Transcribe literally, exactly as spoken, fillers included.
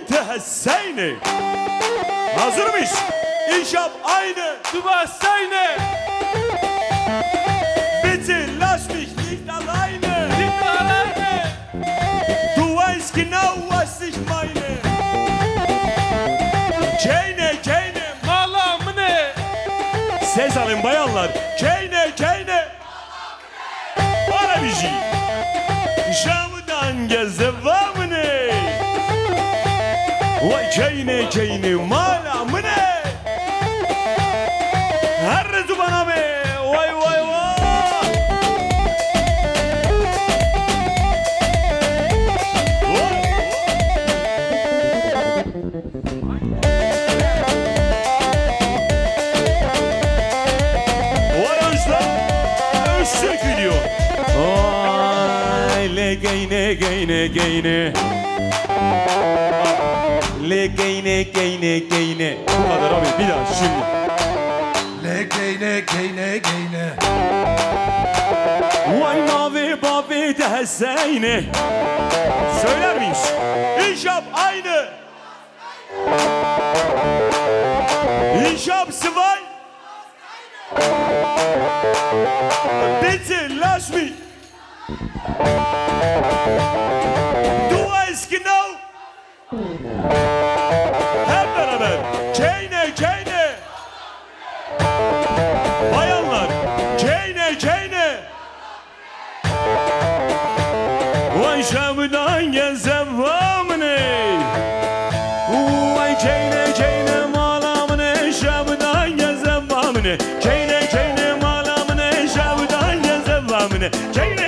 tehesseyni. Hazır mıyız? İşap aynı. Dubassayne. Bitte lass mich nicht alleine. Nicht alleine. Du weißt genau, was ich meine. Keyne, keyne. Malamne. Ses alın bayanlar. Keyne, keyne. Bana bir şey. Şam'dan gezevamını. Vay keyne, keyne. Malamını. Her rezu bana be. Vay vay vay. Üstlük gidiyor. Ay le geyne geyne geyne. Le geyne geyne geyne. Bu kadar abi, bir daha şimdi. Le geyne geyne geyne. Vay mavi babi de zeyne. Söyler miyiz? İşap aynı. İşap sıvay. Bitte lass mich. Du weißt genau. Hep beraber. Keyne keyne. Bayanlar. Keyne keyne. Vay şamdan gezem vamını. Vay keyne keyne malamını. Şamdan gezem vamını. Keyne keyne malamını. Şamdan gezem vamını. Keyne